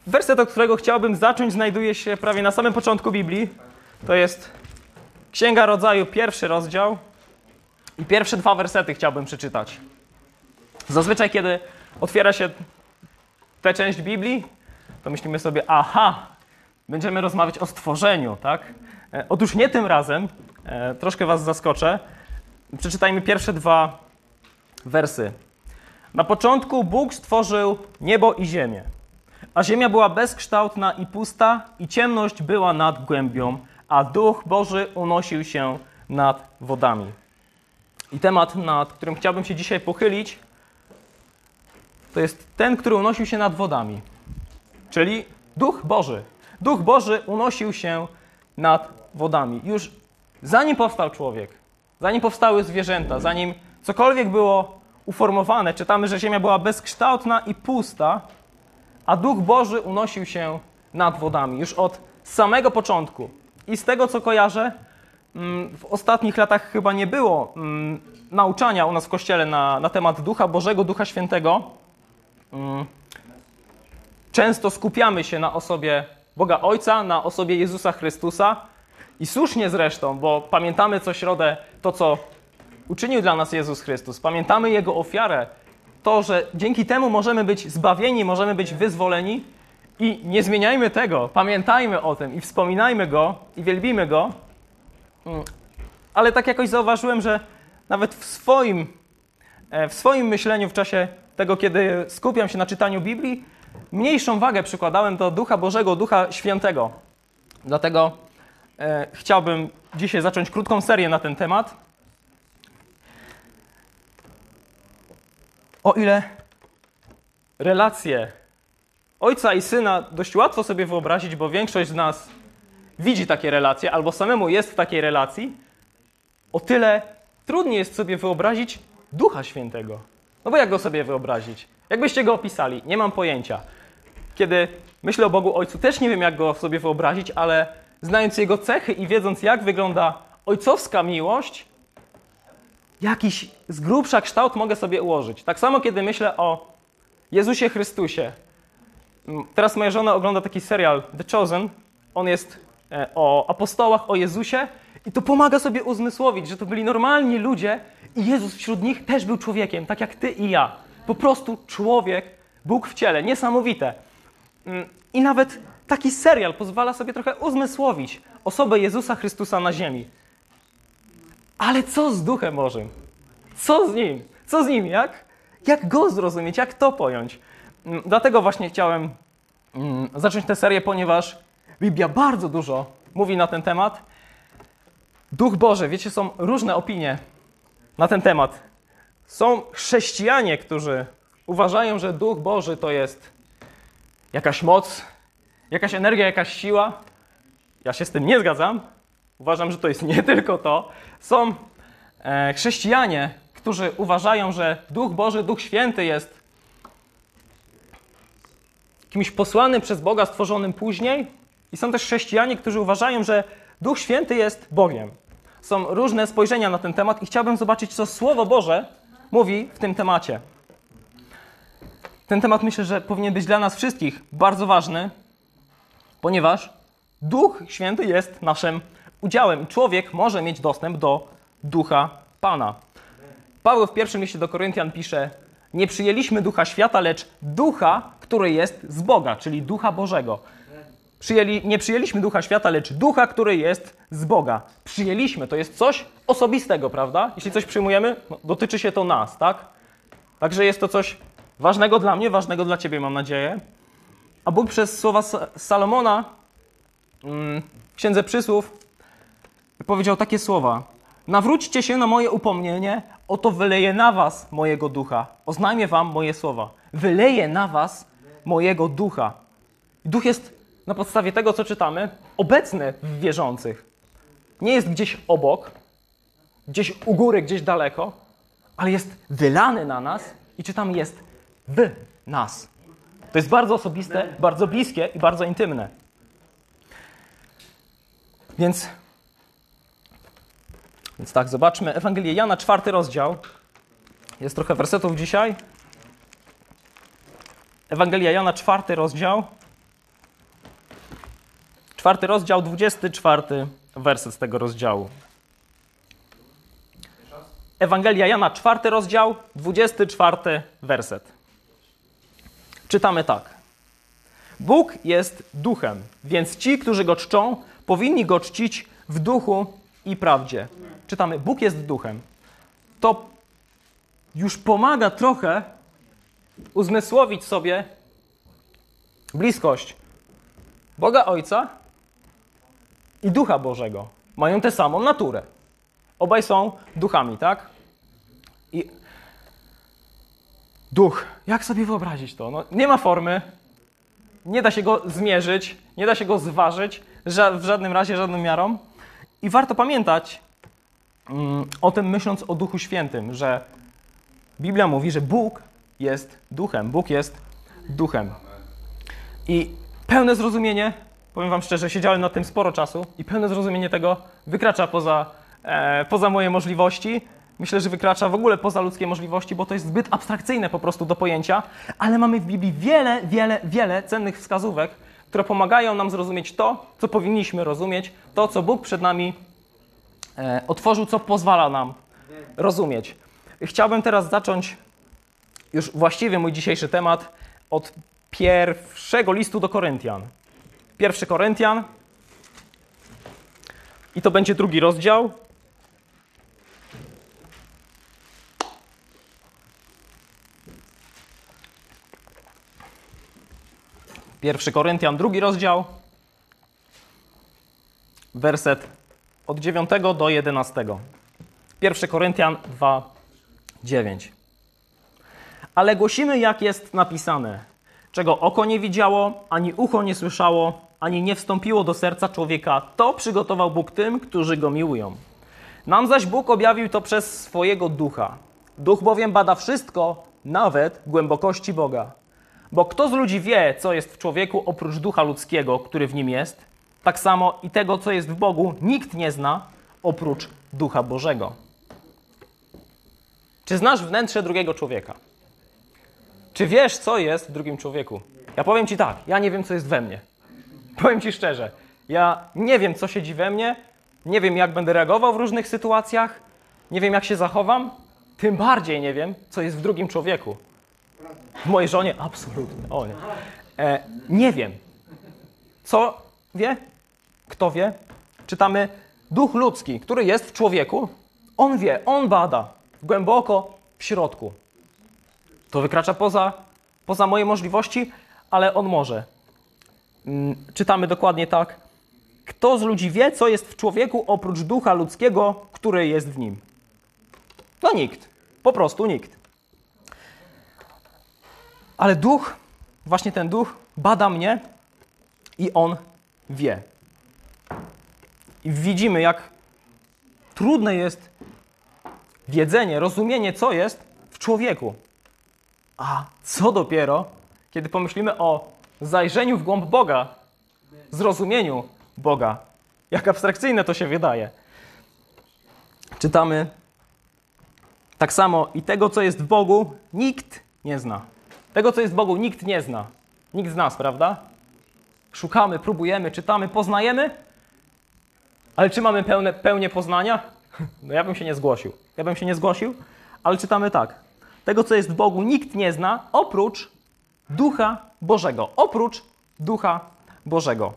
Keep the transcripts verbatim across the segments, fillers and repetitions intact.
werset, od którego chciałbym zacząć, znajduje się prawie na samym początku Biblii. To jest Księga Rodzaju, pierwszy rozdział i pierwsze dwa wersety chciałbym przeczytać. Zazwyczaj, kiedy otwiera się tę część Biblii, to myślimy sobie, aha, będziemy rozmawiać o stworzeniu, tak? E, otóż nie tym razem, e, troszkę was zaskoczę. Przeczytajmy pierwsze dwa wersy. Na początku Bóg stworzył niebo i ziemię, a ziemia była bezkształtna i pusta i ciemność była nad głębią, a Duch Boży unosił się nad wodami. I temat, nad którym chciałbym się dzisiaj pochylić, to jest ten, który unosił się nad wodami, czyli Duch Boży. Duch Boży unosił się nad wodami. Już zanim powstał człowiek, zanim powstały zwierzęta, zanim cokolwiek było uformowane, czytamy, że ziemia była bezkształtna i pusta, a Duch Boży unosił się nad wodami. Już od samego początku. I z tego, co kojarzę, w ostatnich latach chyba nie było nauczania u nas w Kościele na, na temat Ducha Bożego, Ducha Świętego. Często skupiamy się na osobie Boga Ojca, na osobie Jezusa Chrystusa i słusznie zresztą, bo pamiętamy co środę to, co uczynił dla nas Jezus Chrystus. Pamiętamy Jego ofiarę, to, że dzięki temu możemy być zbawieni, możemy być wyzwoleni i nie zmieniajmy tego. Pamiętajmy o tym i wspominajmy Go i wielbimy Go. Ale tak jakoś zauważyłem, że nawet w swoim, w swoim myśleniu w czasie tego, kiedy skupiam się na czytaniu Biblii, mniejszą wagę przykładałem do Ducha Bożego, Ducha Świętego. Dlatego e, chciałbym dzisiaj zacząć krótką serię na ten temat. O ile relacje Ojca i Syna dość łatwo sobie wyobrazić, bo większość z nas widzi takie relacje albo samemu jest w takiej relacji, o tyle trudniej jest sobie wyobrazić Ducha Świętego. No bo jak go sobie wyobrazić? Jakbyście go opisali? Nie mam pojęcia. Kiedy myślę o Bogu Ojcu, też nie wiem, jak go sobie wyobrazić, ale znając Jego cechy i wiedząc, jak wygląda ojcowska miłość, jakiś z grubsza kształt mogę sobie ułożyć. Tak samo, kiedy myślę o Jezusie Chrystusie. Teraz moja żona ogląda taki serial The Chosen. On jest o apostołach, o Jezusie i to pomaga sobie uzmysłowić, że to byli normalni ludzie i Jezus wśród nich też był człowiekiem, tak jak ty i ja. Po prostu człowiek, Bóg w ciele. Niesamowite. I nawet taki serial pozwala sobie trochę uzmysłowić osobę Jezusa Chrystusa na ziemi. Ale co z Duchem Bożym? Co z Nim? Co z Nim? Jak? Jak Go zrozumieć? Jak to pojąć? Dlatego właśnie chciałem zacząć tę serię, ponieważ Biblia bardzo dużo mówi na ten temat. Duch Boży, wiecie, są różne opinie na ten temat. Są chrześcijanie, którzy uważają, że Duch Boży to jest jakaś moc, jakaś energia, jakaś siła. Ja się z tym nie zgadzam. Uważam, że to jest nie tylko to. Są e, chrześcijanie, którzy uważają, że Duch Boży, Duch Święty jest kimś posłanym przez Boga, stworzonym później. I są też chrześcijanie, którzy uważają, że Duch Święty jest Bogiem. Są różne spojrzenia na ten temat i chciałbym zobaczyć, co Słowo Boże mówi w tym temacie. Ten temat myślę, że powinien być dla nas wszystkich bardzo ważny, ponieważ Duch Święty jest naszym udziałem. Człowiek może mieć dostęp do Ducha Pana. Paweł w pierwszym liście do Koryntian pisze: nie przyjęliśmy Ducha świata, lecz Ducha, który jest z Boga, czyli Ducha Bożego. Przyjęli, nie przyjęliśmy Ducha świata, lecz Ducha, który jest z Boga. Przyjęliśmy, to jest coś osobistego, prawda? Jeśli coś przyjmujemy, no, dotyczy się to nas, tak? Także jest to coś ważnego dla mnie, ważnego dla ciebie, mam nadzieję. A Bóg przez słowa Salomona w Księdze Przysłów powiedział takie słowa: nawróćcie się na moje upomnienie, oto wyleję na was mojego ducha. Oznajmię wam moje słowa. Wyleję na was mojego ducha. Duch jest na podstawie tego, co czytamy, obecny w wierzących. Nie jest gdzieś obok, gdzieś u góry, gdzieś daleko, ale jest wylany na nas i czytamy, jest w nas. To jest bardzo osobiste, bardzo bliskie i bardzo intymne. Więc, więc tak, zobaczmy Ewangelię Jana, czwarty rozdział. Jest trochę wersetów dzisiaj. Ewangelia Jana, czwarty rozdział. czwarty rozdział, dwudziesty czwarty werset z tego rozdziału. Ewangelia Jana, czwarty rozdział, dwudziesty czwarty werset. Czytamy tak. Bóg jest duchem, więc ci, którzy go czczą, powinni go czcić w duchu i prawdzie. Czytamy, Bóg jest duchem. To już pomaga trochę uzmysłowić sobie bliskość Boga Ojca i Ducha Bożego. Mają tę samą naturę. Obaj są duchami, tak? I duch, jak sobie wyobrazić to? No, nie ma formy, nie da się go zmierzyć, nie da się go zważyć w żadnym razie, żadną miarą. I warto pamiętać mm, o tym, myśląc o Duchu Świętym, że Biblia mówi, że Bóg jest duchem. Bóg jest duchem. I pełne zrozumienie, powiem wam szczerze, siedziałem nad tym sporo czasu i pełne zrozumienie tego wykracza poza, e, poza moje możliwości. Myślę, że wykracza w ogóle poza ludzkie możliwości, bo to jest zbyt abstrakcyjne po prostu do pojęcia, ale mamy w Biblii wiele, wiele, wiele cennych wskazówek, które pomagają nam zrozumieć to, co powinniśmy rozumieć, to, co Bóg przed nami e, otworzył, co pozwala nam rozumieć. Chciałbym teraz zacząć już właściwie mój dzisiejszy temat od pierwszego listu do Koryntian. Pierwszy Koryntian i to będzie drugi rozdział. Pierwszy Koryntian, drugi rozdział, werset od dziewiątego do jedenastego. Pierwszy Koryntian dwa, dziewięć. Ale głosimy, jak jest napisane, czego oko nie widziało, ani ucho nie słyszało, ani nie wstąpiło do serca człowieka, to przygotował Bóg tym, którzy go miłują. Nam zaś Bóg objawił to przez swojego Ducha. Duch bowiem bada wszystko, nawet głębokości Boga. Bo kto z ludzi wie, co jest w człowieku oprócz ducha ludzkiego, który w nim jest? Tak samo i tego, co jest w Bogu, nikt nie zna oprócz Ducha Bożego. Czy znasz wnętrze drugiego człowieka? Czy wiesz, co jest w drugim człowieku? Ja powiem ci tak, ja nie wiem, co jest we mnie. Powiem ci szczerze, ja nie wiem, co siedzi we mnie, nie wiem, jak będę reagował w różnych sytuacjach, nie wiem, jak się zachowam, tym bardziej nie wiem, co jest w drugim człowieku. W mojej żonie? Absolutnie. O nie. E, nie wiem. Co wie? Kto wie? Czytamy, duch ludzki, który jest w człowieku, on wie, on bada głęboko w środku. To wykracza poza, poza moje możliwości, ale on może. Czytamy dokładnie tak. Kto z ludzi wie, co jest w człowieku oprócz ducha ludzkiego, który jest w nim? No nikt. Po prostu nikt. Ale duch, właśnie ten duch bada mnie i on wie. I widzimy, jak trudne jest wiedzenie, rozumienie, co jest w człowieku. A co dopiero, kiedy pomyślimy o zajrzeniu w głąb Boga, zrozumieniu Boga. Jak abstrakcyjne to się wydaje. Czytamy tak samo i tego, co jest w Bogu, nikt nie zna. Tego, co jest w Bogu, nikt nie zna. Nikt z nas, prawda? Szukamy, próbujemy, czytamy, poznajemy, ale czy mamy pełne, pełnię poznania? No ja bym się nie zgłosił. Ja bym się nie zgłosił, ale czytamy tak. Tego, co jest w Bogu, nikt nie zna, oprócz Ducha Bożego. Oprócz Ducha Bożego.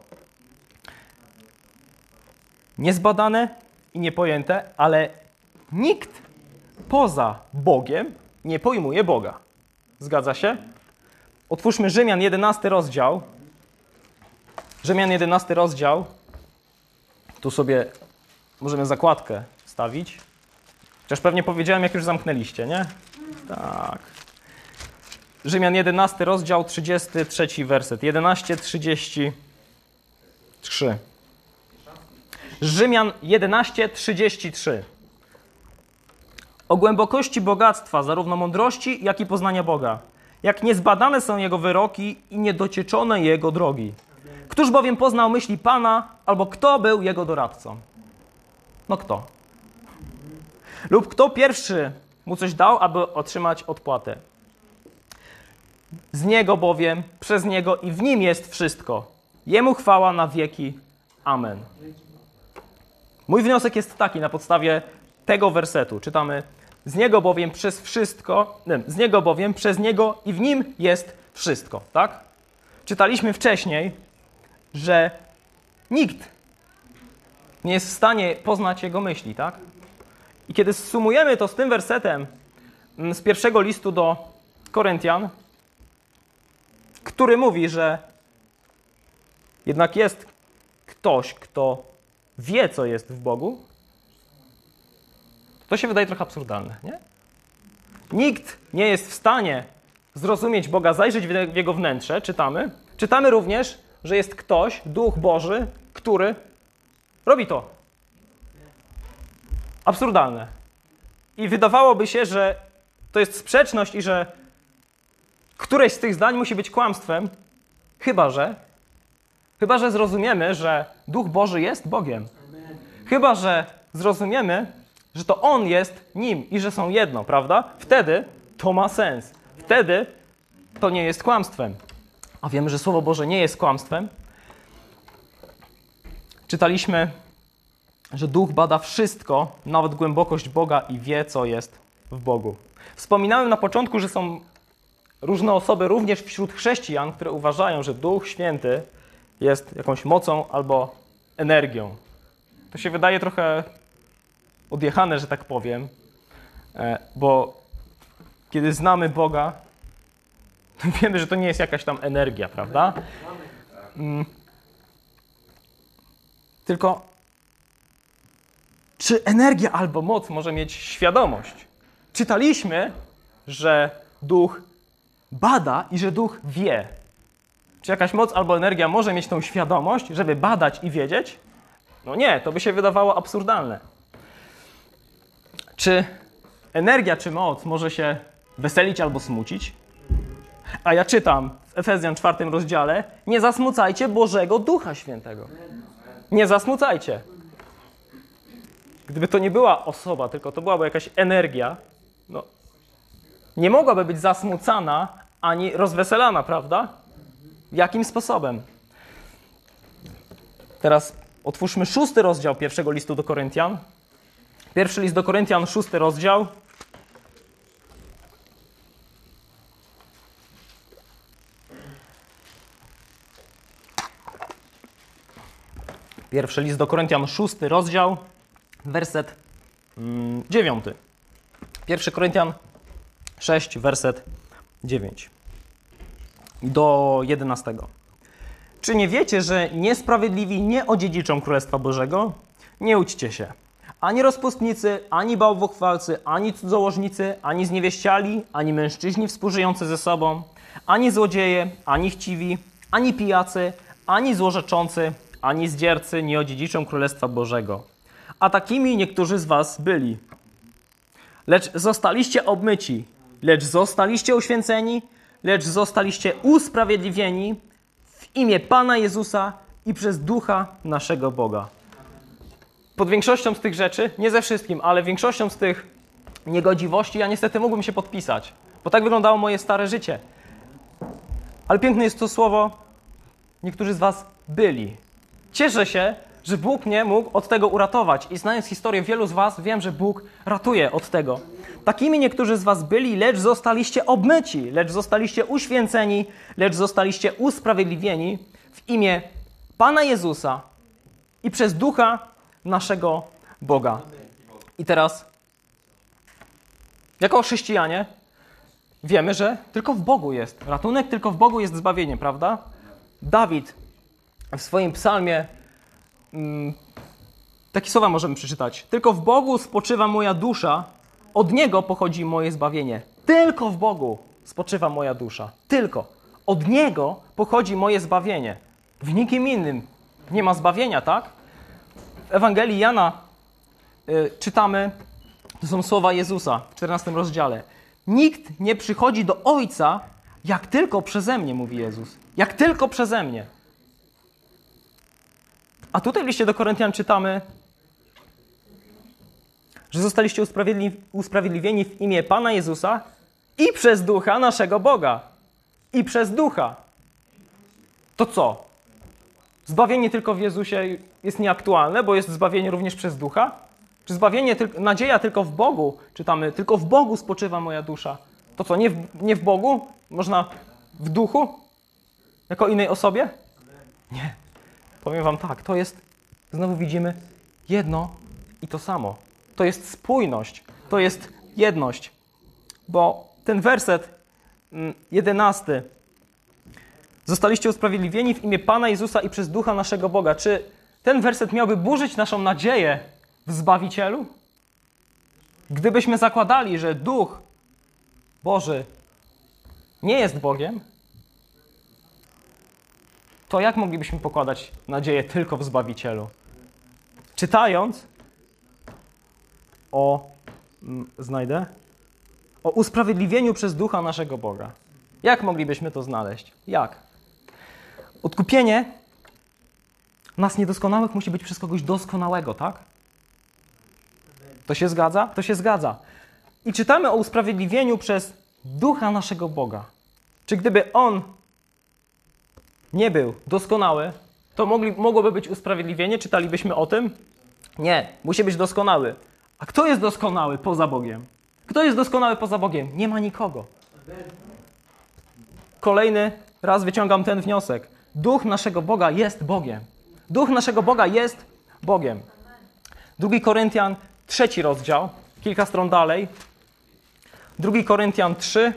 Niezbadane i niepojęte, ale nikt poza Bogiem nie pojmuje Boga. Zgadza się? Otwórzmy Rzymian jedenasty rozdział. Rzymian jedenasty rozdział. Tu sobie możemy zakładkę stawić. Chociaż pewnie powiedziałem, jak już zamknęliście, nie? Tak. Rzymian jedenasty rozdział, trzydziesty trzeci werset. jedenaście trzydzieści trzy. Rzymian jedenaście trzydzieści trzy. O głębokości bogactwa, zarówno mądrości, jak i poznania Boga. Jak niezbadane są Jego wyroki i niedocieczone Jego drogi. Któż bowiem poznał myśli Pana, albo kto był Jego doradcą? No kto? Lub kto pierwszy mu coś dał, aby otrzymać odpłatę? Z Niego bowiem, przez Niego i w Nim jest wszystko. Jemu chwała na wieki. Amen. Mój wniosek jest taki na podstawie tego wersetu. Czytamy: z Niego bowiem przez wszystko, nie, z Niego bowiem przez Niego i w Nim jest wszystko, tak? Czytaliśmy wcześniej, że nikt nie jest w stanie poznać Jego myśli, tak? I kiedy sumujemy to z tym wersetem z pierwszego listu do Koryntian, który mówi, że jednak jest ktoś, kto wie, co jest w Bogu, to się wydaje trochę absurdalne, nie? Nikt nie jest w stanie zrozumieć Boga, zajrzeć w Jego wnętrze, czytamy. Czytamy również, że jest ktoś, Duch Boży, który robi to. Absurdalne. I wydawałoby się, że to jest sprzeczność i że któreś z tych zdań musi być kłamstwem, chyba że, chyba że zrozumiemy, że Duch Boży jest Bogiem. Chyba że zrozumiemy, że to On jest Nim i że są jedno, prawda? Wtedy to ma sens. Wtedy to nie jest kłamstwem. A wiemy, że Słowo Boże nie jest kłamstwem. Czytaliśmy, że Duch bada wszystko, nawet głębokość Boga i wie, co jest w Bogu. Wspominałem na początku, że są różne osoby również wśród chrześcijan, które uważają, że Duch Święty jest jakąś mocą albo energią. To się wydaje trochę odjechane, że tak powiem, bo kiedy znamy Boga, to wiemy, że to nie jest jakaś tam energia, prawda? Tylko czy energia albo moc może mieć świadomość? Czytaliśmy, że Duch bada i że Duch wie. Czy jakaś moc albo energia może mieć tą świadomość, żeby badać i wiedzieć? No nie, to by się wydawało absurdalne. Czy energia czy moc może się weselić albo smucić? A ja czytam w Efezjan czwartym rozdziale: nie zasmucajcie Bożego Ducha Świętego. Nie zasmucajcie. Gdyby to nie była osoba, tylko to byłaby jakaś energia, no, nie mogłaby być zasmucana ani rozweselana, prawda? Jakim sposobem? Teraz otwórzmy szósty rozdział pierwszego listu do Koryntian. Pierwszy list do Koryntian, szósty rozdział. Pierwszy list do Koryntian, szósty rozdział, werset mm, dziewiąty. Pierwszy Koryntian sześć, werset dziewięć do jedenastego. Czy nie wiecie, że niesprawiedliwi nie odziedziczą Królestwa Bożego? Nie łudźcie się. Ani rozpustnicy, ani bałwochwalcy, ani cudzołożnicy, ani zniewieściali, ani mężczyźni współżyjący ze sobą, ani złodzieje, ani chciwi, ani pijacy, ani złorzeczący, ani zdziercy nie odziedziczą Królestwa Bożego. A takimi niektórzy z was byli. Lecz zostaliście obmyci, lecz zostaliście uświęceni, lecz zostaliście usprawiedliwieni w imię Pana Jezusa i przez Ducha naszego Boga. Pod większością z tych rzeczy, nie ze wszystkim, ale większością z tych niegodziwości ja niestety mógłbym się podpisać, bo tak wyglądało moje stare życie. Ale piękne jest to słowo, niektórzy z was byli. Cieszę się, że Bóg mnie mógł od tego uratować i znając historię wielu z was, wiem, że Bóg ratuje od tego. Takimi niektórzy z was byli, lecz zostaliście obmyci, lecz zostaliście uświęceni, lecz zostaliście usprawiedliwieni w imię Pana Jezusa i przez Ducha naszego Boga. I teraz, jako chrześcijanie, wiemy, że tylko w Bogu jest ratunek, tylko w Bogu jest zbawienie, prawda? Dawid w swoim psalmie mm, takie słowa możemy przeczytać. Tylko w Bogu spoczywa moja dusza, od Niego pochodzi moje zbawienie. Tylko w Bogu spoczywa moja dusza. Tylko. Od Niego pochodzi moje zbawienie. W nikim innym nie ma zbawienia, tak? W Ewangelii Jana y, czytamy, to są słowa Jezusa w czternastym rozdziale. Nikt nie przychodzi do Ojca, jak tylko przeze mnie, mówi Jezus. Jak tylko przeze mnie. A tutaj w liście do Koryntian czytamy, że zostaliście usprawiedliwi, usprawiedliwieni w imię Pana Jezusa i przez Ducha naszego Boga. I przez Ducha. To co? zbawienie tylko w Jezusie jest nieaktualne, bo jest zbawienie również przez Ducha? Czy zbawienie, nadzieja tylko w Bogu? Czytamy, tylko w Bogu spoczywa moja dusza. To co, nie w, nie w Bogu? Można w Duchu? Jako innej osobie? Nie. Powiem wam tak, to jest, znowu widzimy, jedno i to samo. To jest spójność, to jest jedność. Bo ten werset jedenasty. Zostaliście usprawiedliwieni w imię Pana Jezusa i przez Ducha naszego Boga. Czy ten werset miałby burzyć naszą nadzieję w Zbawicielu? Gdybyśmy zakładali, że Duch Boży nie jest Bogiem, to jak moglibyśmy pokładać nadzieję tylko w Zbawicielu? Czytając o, znajdę, o usprawiedliwieniu przez Ducha naszego Boga. Jak moglibyśmy to znaleźć? Jak? Odkupienie nas niedoskonałych musi być przez kogoś doskonałego, tak? To się zgadza? To się zgadza. I czytamy o usprawiedliwieniu przez Ducha naszego Boga. Czy gdyby On nie był doskonały, to mogli, mogłoby być usprawiedliwienie? Czytalibyśmy o tym? Nie, musi być doskonały. A kto jest doskonały poza Bogiem? Kto jest doskonały poza Bogiem? Nie ma nikogo. Kolejny raz wyciągam ten wniosek. Duch naszego Boga jest Bogiem. Duch naszego Boga jest Bogiem. Drugi Koryntian, trzeci rozdział, kilka stron dalej. Drugi Koryntian trzy.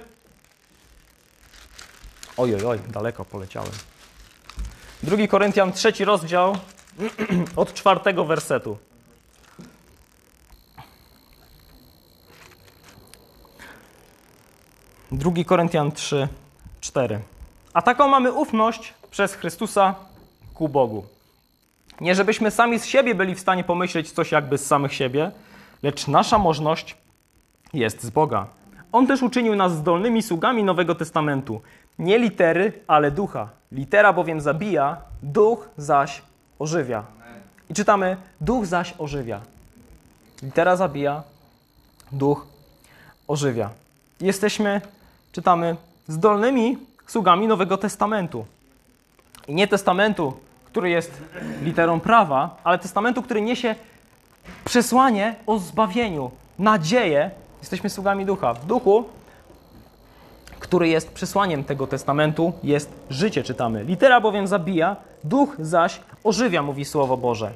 Oj, oj, oj, daleko poleciałem. Drugi Koryntian, trzeci rozdział, od czwartego wersetu. Drugi Koryntian trzy, cztery. A taką mamy ufność przez Chrystusa ku Bogu. Nie żebyśmy sami z siebie byli w stanie pomyśleć coś jakby z samych siebie, lecz nasza możność jest z Boga. On też uczynił nas zdolnymi sługami Nowego Testamentu. Nie litery, ale ducha. Litera bowiem zabija, duch zaś ożywia. I czytamy, duch zaś ożywia. Litera zabija, duch ożywia. Jesteśmy, czytamy, zdolnymi sługami Nowego Testamentu. I nie testamentu, który jest literą prawa, ale testamentu, który niesie przesłanie o zbawieniu, nadzieję. Jesteśmy sługami ducha. W duchu, który jest przesłaniem tego testamentu, jest życie, czytamy. Litera bowiem zabija, duch zaś ożywia, mówi Słowo Boże.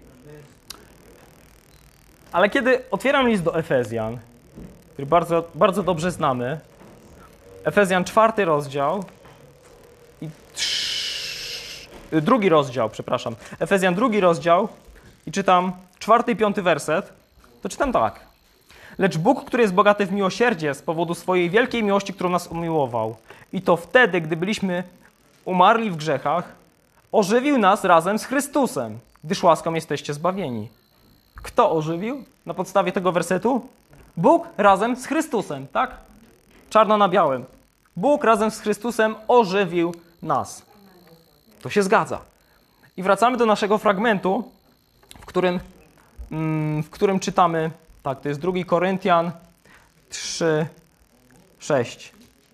Ale kiedy otwieram list do Efezjan, który bardzo, bardzo dobrze znamy, Efezjan czwarty rozdział i trz... drugi rozdział, przepraszam, Efezjan drugi rozdział i czytam czwarty i piąty werset, to czytam tak. Lecz Bóg, który jest bogaty w miłosierdzie z powodu swojej wielkiej miłości, którą nas umiłował, i to wtedy, gdy byliśmy umarli w grzechach, ożywił nas razem z Chrystusem, gdyż łaską jesteście zbawieni. Kto ożywił na podstawie tego wersetu? Bóg razem z Chrystusem, tak? Czarno na białym. Bóg razem z Chrystusem ożywił nas. To się zgadza. I wracamy do naszego fragmentu, w którym, w którym czytamy, tak, to jest drugi Koryntian trzy, sześć.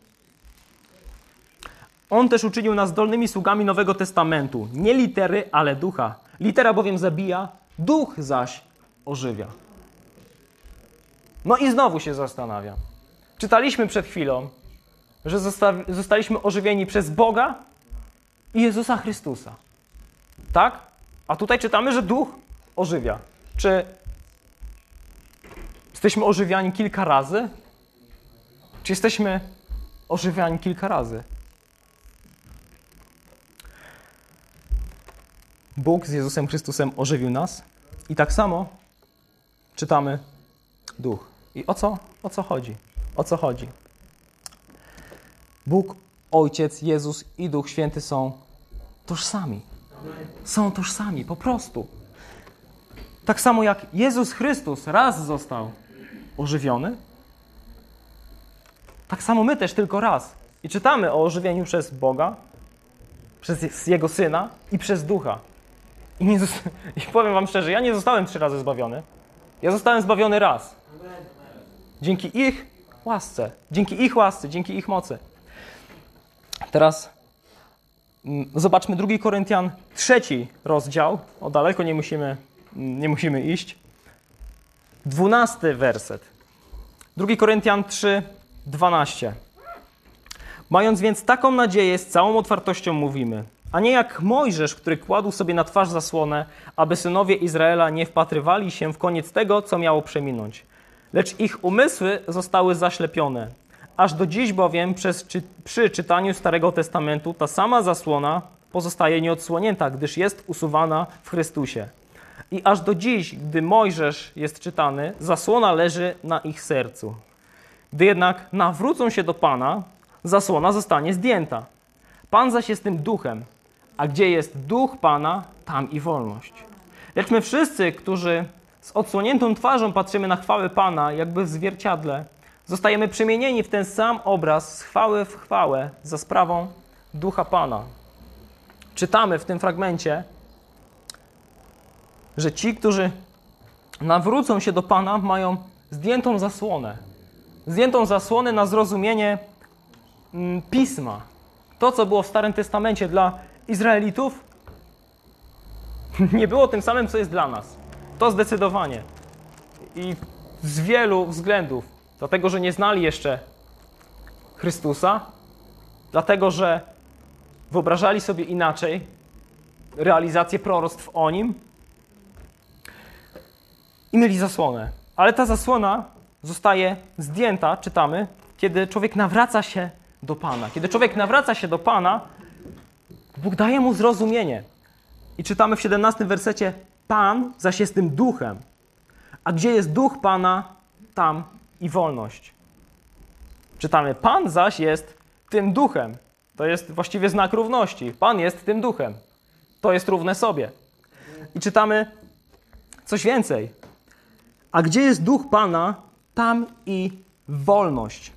On też uczynił nas zdolnymi sługami Nowego Testamentu. Nie litery, ale ducha. Litera bowiem zabija, duch zaś ożywia. No i znowu się zastanawiam. Czytaliśmy przed chwilą, że zosta- zostaliśmy ożywieni przez Boga i Jezusa Chrystusa. Tak? A tutaj czytamy, że duch ożywia. Czy jesteśmy ożywiani kilka razy? Czy jesteśmy ożywiani kilka razy? Bóg z Jezusem Chrystusem ożywił nas i tak samo czytamy duch. I o co, o co chodzi? O co chodzi? Bóg, Ojciec, Jezus i Duch Święty są tożsami. Są tożsami, po prostu. Tak samo jak Jezus Chrystus raz został ożywiony, tak samo my też tylko raz. I czytamy o ożywieniu przez Boga, przez Jego Syna i przez Ducha. I, nie zosta- I powiem wam szczerze, ja nie zostałem trzy razy zbawiony. Ja zostałem zbawiony raz. Dzięki ich łasce. Dzięki ich łasce, dzięki ich mocy. Teraz Zobaczmy drugi Koryntian, trzeci rozdział. O, daleko nie musimy, nie musimy iść. Dwunasty werset. drugi Koryntian trzy, dwanaście. Mając więc taką nadzieję, z całą otwartością mówimy, a nie jak Mojżesz, który kładł sobie na twarz zasłonę, aby synowie Izraela nie wpatrywali się w koniec tego, co miało przeminąć. Lecz ich umysły zostały zaślepione. Aż do dziś bowiem przez, czy, przy czytaniu Starego Testamentu ta sama zasłona pozostaje nieodsłonięta, gdyż jest usuwana w Chrystusie. I aż do dziś, gdy Mojżesz jest czytany, zasłona leży na ich sercu. Gdy jednak nawrócą się do Pana, zasłona zostanie zdjęta. Pan zaś jest tym duchem, a gdzie jest duch Pana, tam i wolność. Lecz my wszyscy, którzy z odsłoniętą twarzą patrzymy na chwałę Pana, jakby w zwierciadle, zostajemy przemienieni w ten sam obraz z chwały w chwałę za sprawą ducha Pana. Czytamy w tym fragmencie, że ci, którzy nawrócą się do Pana, mają zdjętą zasłonę. Zdjętą zasłonę na zrozumienie mm, Pisma. To, co było w Starym Testamencie dla Izraelitów, nie było tym samym, co jest dla nas. To zdecydowanie. I z wielu względów. Dlatego, że nie znali jeszcze Chrystusa, dlatego, że wyobrażali sobie inaczej realizację proroctw o Nim i mieli zasłonę. Ale ta zasłona zostaje zdjęta, czytamy, kiedy człowiek nawraca się do Pana. Kiedy człowiek nawraca się do Pana, Bóg daje mu zrozumienie. I czytamy w siedemnastym wersecie, Pan zaś jest tym duchem. A gdzie jest duch Pana, tam i wolność. Czytamy, Pan zaś jest tym duchem. To jest właściwie znak równości. Pan jest tym duchem. To jest równe sobie. I czytamy coś więcej. A gdzie jest duch Pana, tam i wolność.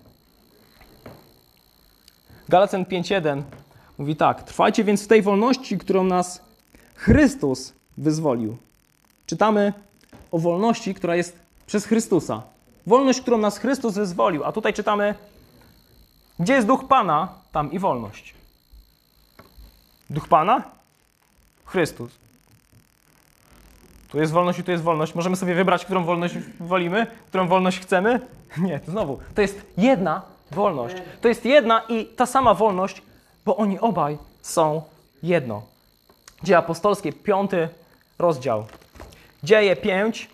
Galacjan pięć jeden mówi tak. Trwajcie więc w tej wolności, którą nas Chrystus wyzwolił. Czytamy o wolności, która jest przez Chrystusa. Wolność, którą nas Chrystus wyzwolił. A tutaj czytamy, gdzie jest duch Pana, tam i wolność. Duch Pana? Chrystus. Tu jest wolność i tu jest wolność. Możemy sobie wybrać, którą wolność wolimy, którą wolność chcemy? Nie, to znowu. To jest jedna wolność. To jest jedna i ta sama wolność, bo oni obaj są jedno. Dzieje apostolskie, piąty rozdział. Dzieje pięć.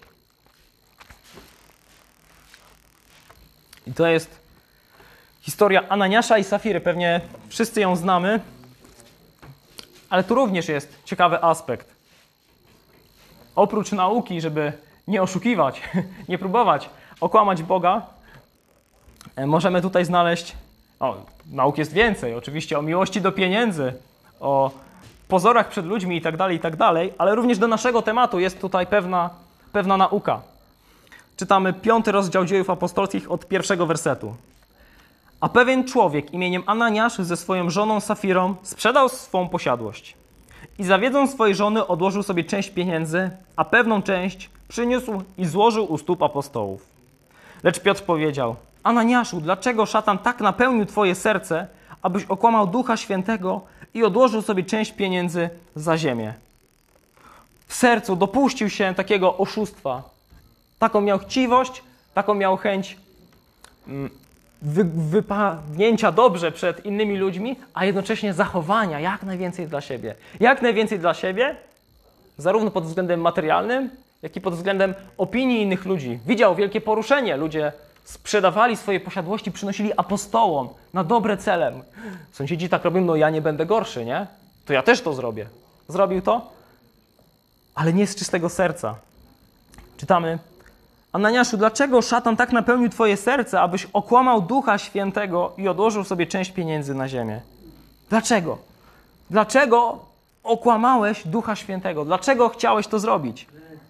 I to jest historia Ananiasza i Safiry. Pewnie wszyscy ją znamy. Ale tu również jest ciekawy aspekt. Oprócz nauki, żeby nie oszukiwać, nie próbować okłamać Boga, możemy tutaj znaleźć, o, nauk jest więcej, oczywiście o miłości do pieniędzy, o pozorach przed ludźmi i tak dalej, i tak dalej, ale również do naszego tematu jest tutaj pewna, pewna nauka. Czytamy piąty rozdział Dziejów Apostolskich od pierwszego wersetu. A pewien człowiek imieniem Ananiasz ze swoją żoną Safirą sprzedał swą posiadłość. I za wiedzą swojej żony odłożył sobie część pieniędzy, a pewną część przyniósł i złożył u stóp apostołów. Lecz Piotr powiedział, Ananiaszu, dlaczego szatan tak napełnił twoje serce, abyś okłamał Ducha Świętego i odłożył sobie część pieniędzy za ziemię? W sercu dopuścił się takiego oszustwa. Taką miał chciwość, taką miał chęć wy, wypadnięcia dobrze przed innymi ludźmi, a jednocześnie zachowania jak najwięcej dla siebie. Jak najwięcej dla siebie, zarówno pod względem materialnym, jak i pod względem opinii innych ludzi. Widział wielkie poruszenie. Ludzie sprzedawali swoje posiadłości, przynosili apostołom na dobre cele. Sąsiedzi tak robią, no ja nie będę gorszy, nie? To ja też to zrobię. Zrobił to, ale nie z czystego serca. Czytamy, Ananiaszu, dlaczego szatan tak napełnił twoje serce, abyś okłamał Ducha Świętego i odłożył sobie część pieniędzy na ziemię? Dlaczego? Dlaczego okłamałeś Ducha Świętego? Dlaczego chciałeś to zrobić?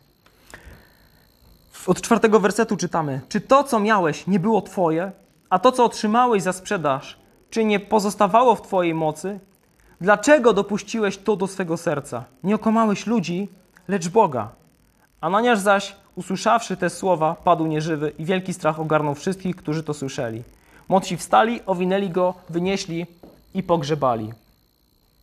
Od czwartego wersetu czytamy. Czy to, co miałeś, nie było twoje, a to, co otrzymałeś za sprzedaż, czy nie pozostawało w twojej mocy? Dlaczego dopuściłeś to do swego serca? Nie okłamałeś ludzi, lecz Boga. Ananiasz zaś, usłyszawszy te słowa, padł nieżywy i wielki strach ogarnął wszystkich, którzy to słyszeli. Młodsi wstali, owinęli go, wynieśli i pogrzebali.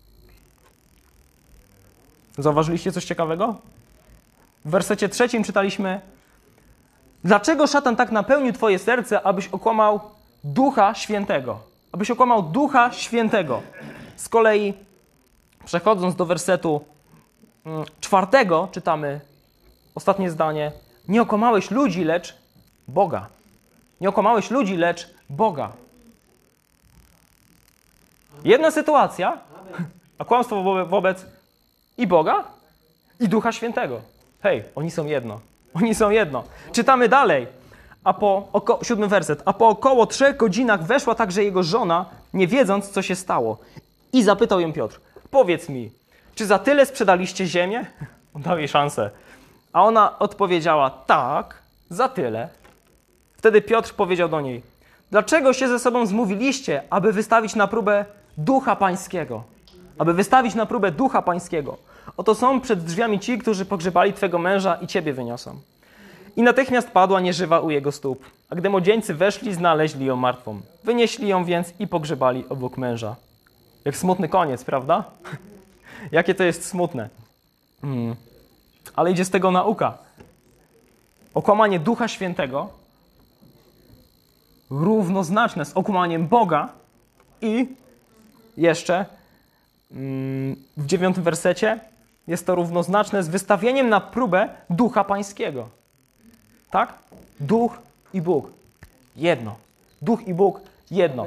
Zauważyliście coś ciekawego? W wersecie trzecim czytaliśmy: dlaczego szatan tak napełnił twoje serce, abyś okłamał Ducha Świętego? Abyś okłamał Ducha Świętego. Z kolei, przechodząc do wersetu czwartego, czytamy ostatnie zdanie: nie okłamałeś ludzi, lecz Boga. Nie okłamałeś ludzi, lecz Boga. Jedna sytuacja, a kłamstwo wo- wobec i Boga, i Ducha Świętego. Hej, oni są jedno. Oni są jedno. Czytamy dalej. A po oko- siódmy werset. A po około trzech godzinach weszła także jego żona, nie wiedząc, co się stało. I zapytał ją Piotr: powiedz mi, czy za tyle sprzedaliście ziemię? On dał jej szansę. A ona odpowiedziała: tak, za tyle. Wtedy Piotr powiedział do niej: dlaczego się ze sobą zmówiliście, aby wystawić na próbę Ducha Pańskiego? Aby wystawić na próbę Ducha Pańskiego. Oto są przed drzwiami ci, którzy pogrzebali twego męża i ciebie wyniosą. I natychmiast padła nieżywa u jego stóp. A gdy młodzieńcy weszli, znaleźli ją martwą. Wynieśli ją więc i pogrzebali obok męża. Jak smutny koniec, prawda? Jakie to jest smutne. Hmm. Ale idzie z tego nauka. Okłamanie Ducha Świętego równoznaczne z okłamaniem Boga i jeszcze hmm, w dziewiątym wersecie jest to równoznaczne z wystawieniem na próbę Ducha Pańskiego. Tak? Duch i Bóg. Jedno. Duch i Bóg. Jedno.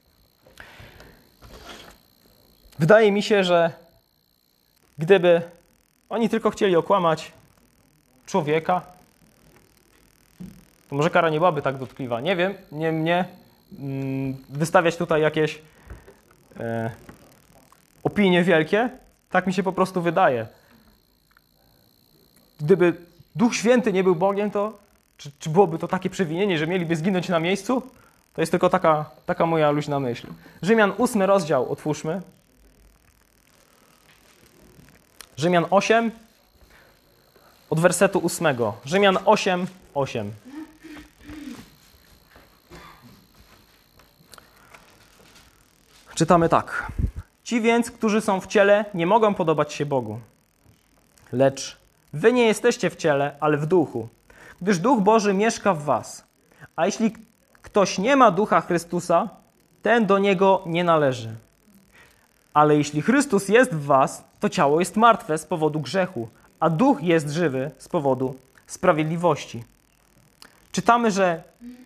Wydaje mi się, że gdyby oni tylko chcieli okłamać człowieka, to może kara nie byłaby tak dotkliwa. Nie wiem, nie mnie mm, wystawiać tutaj jakieś e, opinie wielkie. Tak mi się po prostu wydaje. Gdyby Duch Święty nie był Bogiem, to czy, czy byłoby to takie przewinienie, że mieliby zginąć na miejscu? To jest tylko taka, taka moja luźna myśl. Rzymian ósmy rozdział otwórzmy. Rzymian osiem od wersetu ósmego. Rzymian osiem, osiem. Czytamy tak. Ci więc, którzy są w ciele, nie mogą podobać się Bogu. Lecz wy nie jesteście w ciele, ale w duchu, gdyż Duch Boży mieszka w was. A jeśli ktoś nie ma Ducha Chrystusa, ten do niego nie należy. Ale jeśli Chrystus jest w was, to ciało jest martwe z powodu grzechu, a duch jest żywy z powodu sprawiedliwości. Czytamy, że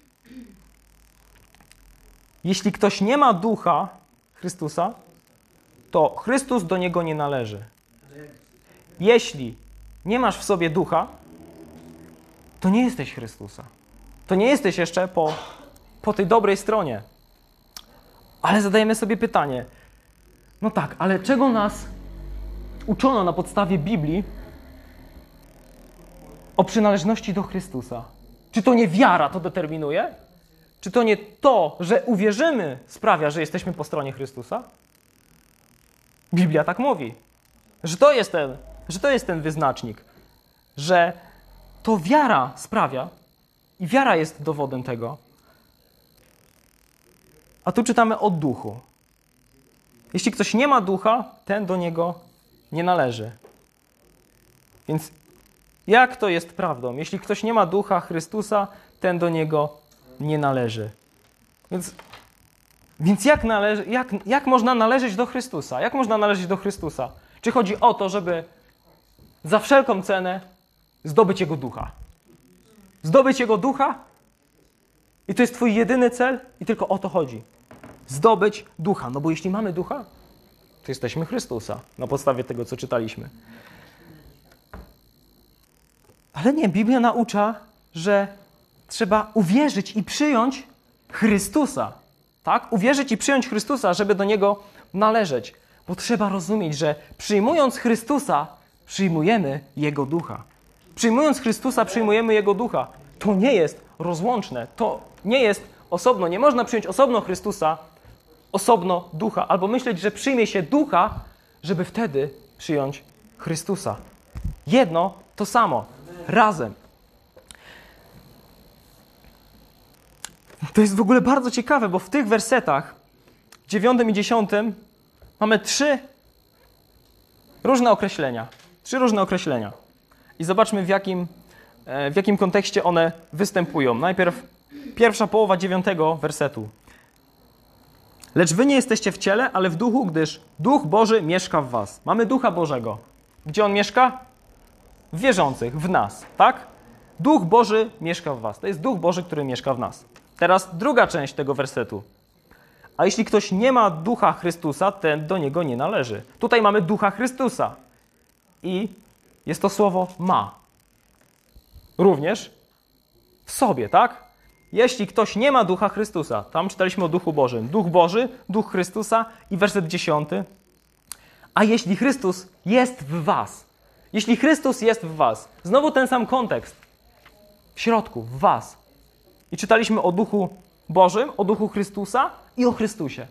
jeśli ktoś nie ma Ducha Chrystusa, to Chrystus do niego nie należy. Jeśli nie masz w sobie Ducha, to nie jesteś Chrystusa. To nie jesteś jeszcze po, po tej dobrej stronie. Ale zadajemy sobie pytanie, no tak, ale czego nas uczono na podstawie Biblii o przynależności do Chrystusa? Czy to nie wiara to determinuje? Czy to nie to, że uwierzymy, sprawia, że jesteśmy po stronie Chrystusa? Biblia tak mówi, że to jest ten, że to jest ten wyznacznik, że to wiara sprawia i wiara jest dowodem tego. A tu czytamy o duchu. Jeśli ktoś nie ma ducha, ten do niego nie należy. Więc jak to jest prawdą? Jeśli ktoś nie ma ducha Chrystusa, ten do niego nie należy. Więc, więc jak, należy, jak, jak można należeć do Chrystusa? Jak można należeć do Chrystusa? Czy chodzi o to, żeby za wszelką cenę zdobyć Jego ducha? Zdobyć Jego ducha? I to jest twój jedyny cel? I tylko o to chodzi. Zdobyć ducha. No bo jeśli mamy ducha, to jesteśmy Chrystusa. Na podstawie tego, co czytaliśmy. Ale nie, Biblia naucza, że trzeba uwierzyć i przyjąć Chrystusa. Tak? Uwierzyć i przyjąć Chrystusa, żeby do Niego należeć. Bo trzeba rozumieć, że przyjmując Chrystusa, przyjmujemy Jego ducha. Przyjmując Chrystusa, przyjmujemy Jego ducha. To nie jest rozłączne. To nie jest osobno. Nie można przyjąć osobno Chrystusa, osobno ducha. Albo myśleć, że przyjmie się ducha, żeby wtedy przyjąć Chrystusa. Jedno to samo. Razem. To jest w ogóle bardzo ciekawe, bo w tych wersetach, dziewiątym i dziesiątym, mamy trzy różne określenia. Trzy różne określenia. I zobaczmy, w jakim, w jakim kontekście one występują. Najpierw pierwsza połowa dziewiątego wersetu. Lecz wy nie jesteście w ciele, ale w duchu, gdyż Duch Boży mieszka w was. Mamy Ducha Bożego. Gdzie On mieszka? W wierzących, w nas, tak? Duch Boży mieszka w was. To jest Duch Boży, który mieszka w nas. Teraz druga część tego wersetu. A jeśli ktoś nie ma Ducha Chrystusa, ten do niego nie należy. Tutaj mamy Ducha Chrystusa. I jest to słowo ma. Również w sobie, tak? Jeśli ktoś nie ma Ducha Chrystusa, tam czytaliśmy o Duchu Bożym. Duch Boży, Duch Chrystusa i werset dziesiąty. A jeśli Chrystus jest w was, jeśli Chrystus jest w was, znowu ten sam kontekst, w środku, w was. I czytaliśmy o Duchu Bożym, o Duchu Chrystusa i o Chrystusie.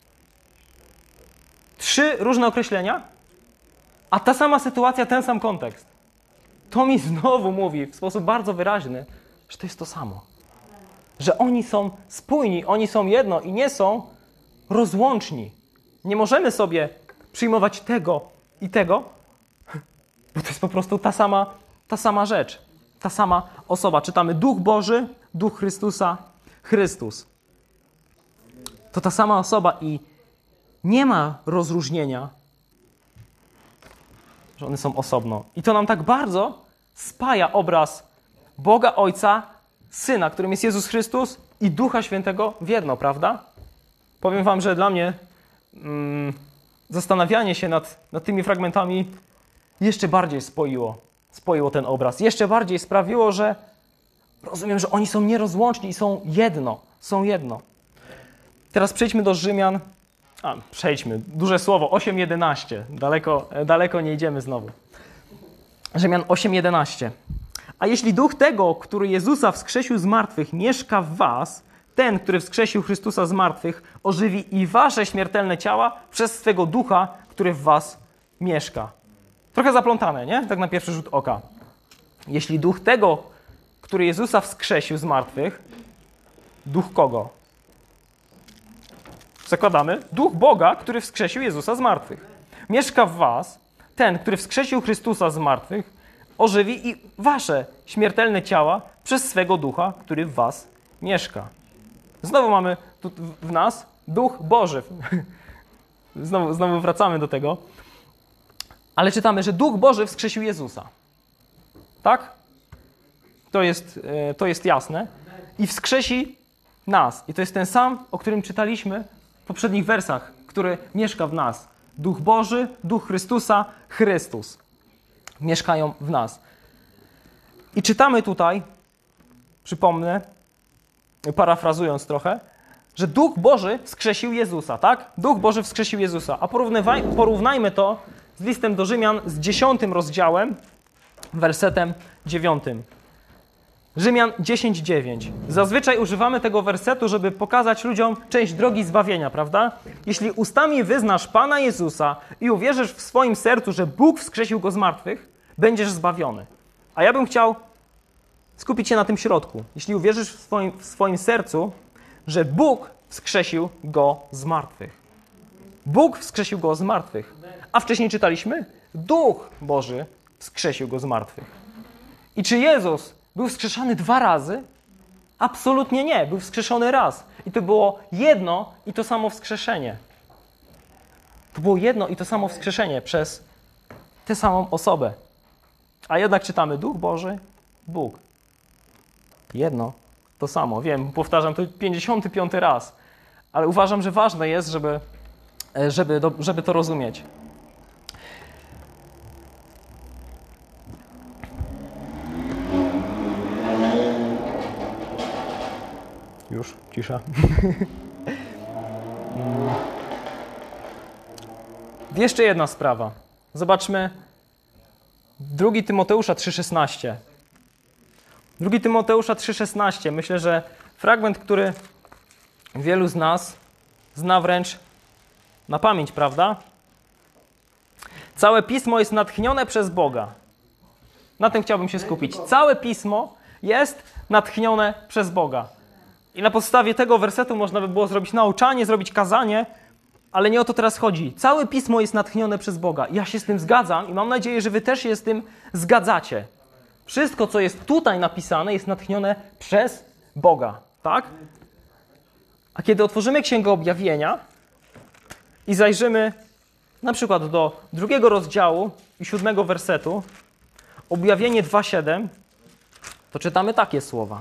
Trzy różne określenia, a ta sama sytuacja, ten sam kontekst. To mi znowu mówi w sposób bardzo wyraźny, że to jest to samo. Że oni są spójni, oni są jedno i nie są rozłączni. Nie możemy sobie przyjmować tego i tego, bo to jest po prostu ta sama, ta sama rzecz, ta sama osoba. Czytamy Duch Boży, Duch Chrystusa, Chrystus. To ta sama osoba i nie ma rozróżnienia, że one są osobno. I to nam tak bardzo spaja obraz Boga Ojca, Syna, którym jest Jezus Chrystus i Ducha Świętego w jedno, prawda? Powiem wam, że dla mnie mm, zastanawianie się nad, nad tymi fragmentami jeszcze bardziej spoiło, spoiło ten obraz. Jeszcze bardziej sprawiło, że rozumiem, że oni są nierozłączni i są jedno. Są jedno. Teraz przejdźmy do Rzymian. A, przejdźmy. Duże słowo. osiem jedenaście. Daleko, daleko nie idziemy znowu. Rzymian osiem jedenaście. A jeśli duch tego, który Jezusa wskrzesił z martwych, mieszka w was, ten, który wskrzesił Chrystusa z martwych, ożywi i wasze śmiertelne ciała przez swego ducha, który w was mieszka. Trochę zaplątane, nie? Tak na pierwszy rzut oka. Jeśli duch tego, który Jezusa wskrzesił z martwych, duch kogo? Zakładamy, duch Boga, który wskrzesił Jezusa z martwych. Mieszka w was, ten, który wskrzesił Chrystusa z martwych, ożywi i wasze śmiertelne ciała przez swego ducha, który w was mieszka. Znowu mamy tu w nas Duch Boży. Znowu, znowu wracamy do tego. Ale czytamy, że Duch Boży wskrzesił Jezusa. Tak? To jest, to jest jasne. I wskrzesi nas. I to jest ten sam, o którym czytaliśmy w poprzednich wersach, który mieszka w nas. Duch Boży, Duch Chrystusa, Chrystus. Mieszkają w nas. I czytamy tutaj, przypomnę, parafrazując trochę, że Duch Boży wskrzesił Jezusa, tak? Duch Boży wskrzesił Jezusa. A porównajmy to z listem do Rzymian z dziesiątym rozdziałem, wersetem dziewiątym. Rzymian dziesięć dziewięć. Zazwyczaj używamy tego wersetu, żeby pokazać ludziom część drogi zbawienia, prawda? Jeśli ustami wyznasz Pana Jezusa i uwierzysz w swoim sercu, że Bóg wskrzesił Go z martwych, będziesz zbawiony. A ja bym chciał skupić się na tym środku. Jeśli uwierzysz w swoim, w swoim sercu, że Bóg wskrzesił Go z martwych. Bóg wskrzesił Go z martwych. A wcześniej czytaliśmy? Duch Boży wskrzesił Go z martwych. I czy Jezus był wskrzeszany dwa razy? Absolutnie nie. Był wskrzeszony raz. I to było jedno i to samo wskrzeszenie. To było jedno i to samo wskrzeszenie przez tę samą osobę. A jednak czytamy Duch Boży, Bóg. Jedno, to samo. Wiem, powtarzam to pięćdziesiąty piąty raz. Ale uważam, że ważne jest, żeby, żeby, żeby to rozumieć. Już, cisza. Jeszcze jedna sprawa. Zobaczmy drugi Tymoteusza trzy szesnaście. drugi Tymoteusza trzy szesnaście. Myślę, że fragment, który wielu z nas zna wręcz na pamięć, prawda? Całe Pismo jest natchnione przez Boga. Na tym chciałbym się skupić. Całe Pismo jest natchnione przez Boga. I na podstawie tego wersetu można by było zrobić nauczanie, zrobić kazanie, Ale nie o to teraz chodzi. Całe Pismo jest natchnione przez Boga. Ja się z tym zgadzam i mam nadzieję, że wy też się z tym zgadzacie. Wszystko, co jest tutaj napisane, jest natchnione przez Boga. Tak? A kiedy otworzymy Księgę Objawienia i zajrzymy na przykład do drugiego rozdziału i siódmego wersetu, Objawienie dwa siedem, to czytamy takie słowa.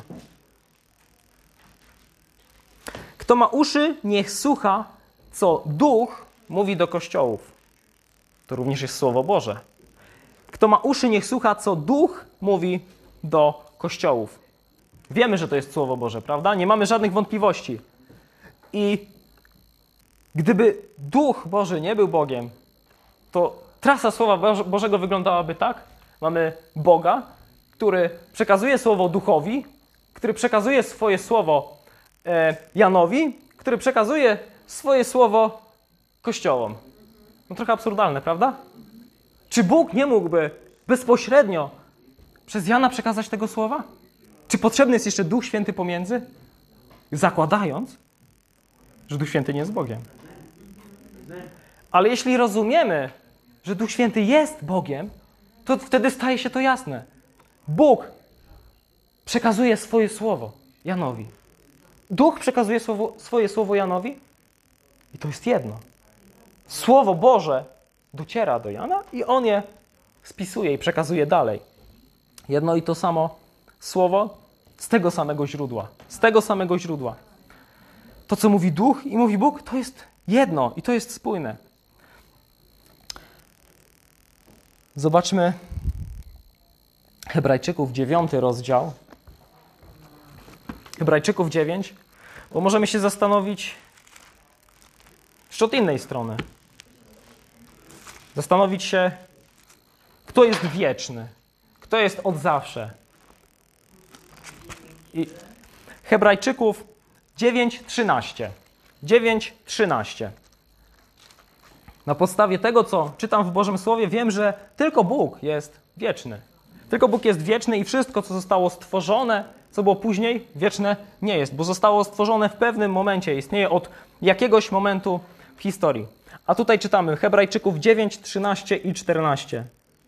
Kto ma uszy, niech słucha, co Duch mówi do kościołów. To również jest Słowo Boże. Kto ma uszy, niech słucha, co Duch mówi do kościołów. Wiemy, że to jest Słowo Boże, prawda? Nie mamy żadnych wątpliwości. I gdyby Duch Boży nie był Bogiem, to trasa Słowa Bożego wyglądałaby tak. Mamy Boga, który przekazuje Słowo Duchowi, który przekazuje swoje Słowo e, Janowi, który przekazuje swoje Słowo Kościołom. No trochę absurdalne, prawda? Czy Bóg nie mógłby bezpośrednio przez Jana przekazać tego Słowa? Czy potrzebny jest jeszcze Duch Święty pomiędzy? Zakładając, że Duch Święty nie jest Bogiem. Ale jeśli rozumiemy, że Duch Święty jest Bogiem, to wtedy staje się to jasne. Bóg przekazuje swoje słowo Janowi. Duch przekazuje słowo, swoje słowo Janowi i to jest jedno. Słowo Boże dociera do Jana i on je spisuje i przekazuje dalej. Jedno i to samo słowo z tego samego źródła. Z tego samego źródła. To, co mówi Duch i mówi Bóg, to jest jedno i to jest spójne. Zobaczmy Hebrajczyków, dziewiąty rozdział. Hebrajczyków dziewięć, bo możemy się zastanowić jeszcze od innej strony. Zastanowić się, kto jest wieczny, kto jest od zawsze. I Hebrajczyków dziewięć trzynaście. dziewięć trzynaście. Na podstawie tego, co czytam w Bożym Słowie, wiem, że tylko Bóg jest wieczny. Tylko Bóg jest wieczny i wszystko, co zostało stworzone, co było później, wieczne nie jest, bo zostało stworzone w pewnym momencie, istnieje od jakiegoś momentu w historii. A tutaj czytamy Hebrajczyków dziewięć, trzynaście i czternaście.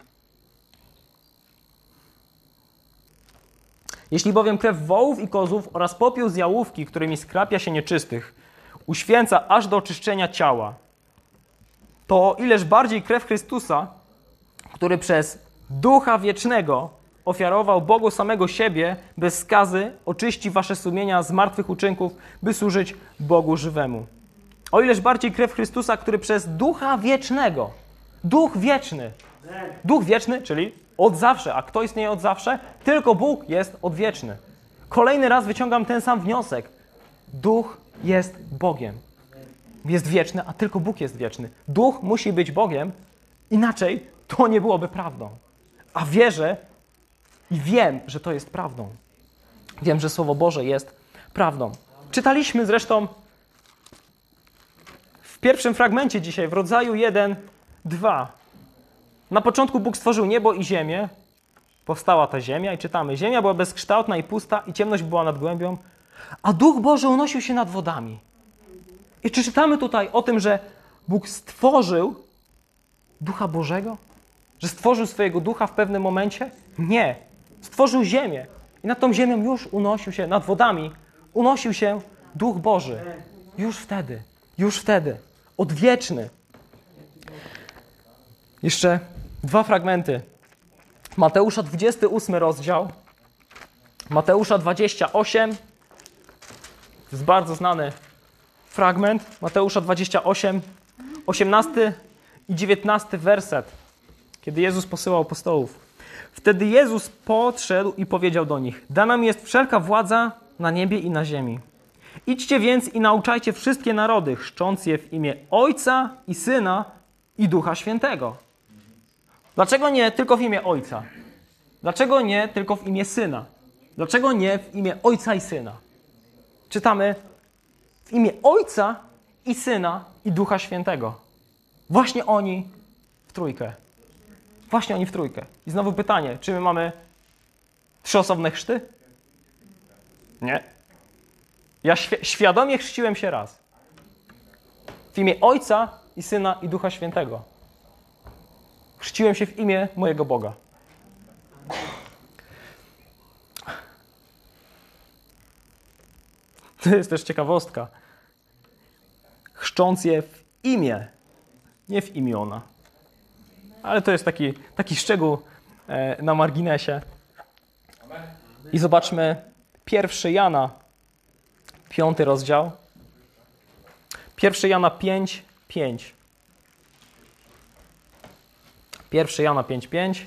Jeśli bowiem krew wołów i kozłów oraz popiół z jałówki, którymi skrapia się nieczystych, uświęca aż do oczyszczenia ciała, to ileż bardziej krew Chrystusa, który przez Ducha Wiecznego ofiarował Bogu samego siebie bez skazy, oczyści wasze sumienia z martwych uczynków, by służyć Bogu żywemu. O ileż bardziej krew Chrystusa, który przez Ducha Wiecznego, Duch Wieczny, Duch Wieczny, czyli od zawsze. A kto istnieje od zawsze? Tylko Bóg jest odwieczny. Kolejny raz wyciągam ten sam wniosek. Duch jest Bogiem. Jest wieczny, a tylko Bóg jest wieczny. Duch musi być Bogiem, inaczej to nie byłoby prawdą. A wierzę i wiem, że to jest prawdą. Wiem, że Słowo Boże jest prawdą. Czytaliśmy zresztą w pierwszym fragmencie dzisiaj, w rodzaju jeden, dwa. Na początku Bóg stworzył niebo i ziemię. Powstała ta ziemia i czytamy. Ziemia była bezkształtna i pusta i ciemność była nad głębią, a Duch Boży unosił się nad wodami. I czy czytamy tutaj o tym, że Bóg stworzył Ducha Bożego? Że stworzył swojego Ducha w pewnym momencie? Nie. Stworzył ziemię. I nad tą ziemią już unosił się, nad wodami unosił się Duch Boży. Już wtedy. Już wtedy. Odwieczny. Jeszcze dwa fragmenty. Mateusza dwudziesty ósmy rozdział. Mateusza dwadzieścia osiem. To jest bardzo znany fragment. Mateusza dwadzieścia osiem, osiemnasty i dziewiętnasty werset. Kiedy Jezus posyłał apostołów. Wtedy Jezus podszedł i powiedział do nich: dana mi jest wszelka władza na niebie i na ziemi. Idźcie więc i nauczajcie wszystkie narody, chrzcząc je w imię Ojca i Syna i Ducha Świętego. Dlaczego nie tylko w imię Ojca? Dlaczego nie tylko w imię Syna? Dlaczego nie w imię Ojca i Syna? Czytamy w imię Ojca i Syna i Ducha Świętego. Właśnie oni w trójkę. Właśnie oni w trójkę. I znowu pytanie, czy my mamy trzy osobne chrzty? Nie. Ja świ- świadomie chrzciłem się raz. W imię Ojca i Syna i Ducha Świętego. Chrzciłem się w imię mojego Boga. To jest też ciekawostka. Chrzcząc je w imię, nie w imiona. Ale to jest taki, taki szczegół e, na marginesie. I zobaczmy pierwszy Jana, piąty rozdział. pierwszy Jana pięć, pięć. pierwszy Jana pięć, pięć.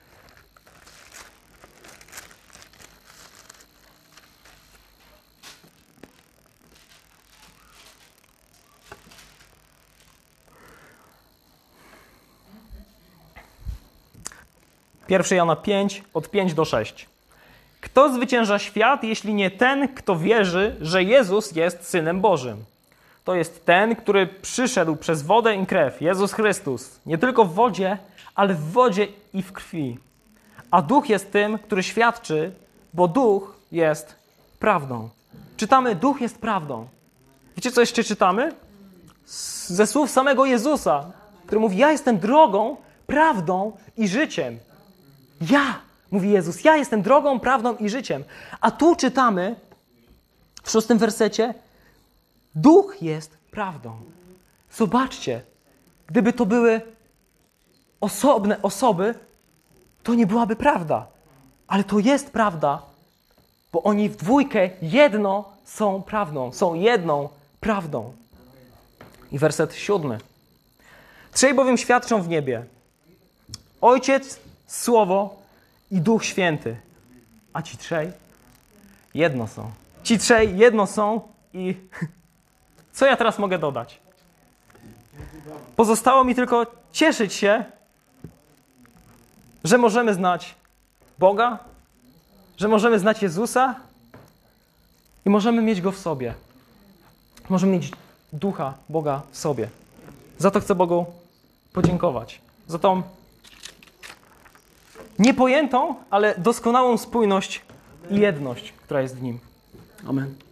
pierwszy Jana pięć, od pięć do sześć. Kto zwycięża świat, jeśli nie ten, kto wierzy, że Jezus jest Synem Bożym? To jest ten, który przyszedł przez wodę i krew, Jezus Chrystus. Nie tylko w wodzie, ale w wodzie i w krwi. A Duch jest tym, który świadczy, bo Duch jest prawdą. Czytamy, Duch jest prawdą. Wiecie, co jeszcze czytamy? Ze słów samego Jezusa, który mówi, ja jestem drogą, prawdą i życiem. Ja, mówi Jezus, ja jestem drogą, prawdą i życiem. A tu czytamy w szóstym wersecie, Duch jest prawdą. Zobaczcie, gdyby to były osobne osoby, to nie byłaby prawda. Ale to jest prawda, bo oni w dwójkę jedno są prawdą, są jedną prawdą. I werset siódmy. Trzej bowiem świadczą w niebie. Ojciec, Słowo i Duch Święty. A ci trzej jedno są. Ci trzej jedno są i co ja teraz mogę dodać? Pozostało mi tylko cieszyć się, że możemy znać Boga, że możemy znać Jezusa i możemy mieć Go w sobie. Możemy mieć Ducha Boga w sobie. Za to chcę Bogu podziękować. Za tą niepojętą, ale doskonałą spójność i jedność, która jest w Nim. Amen.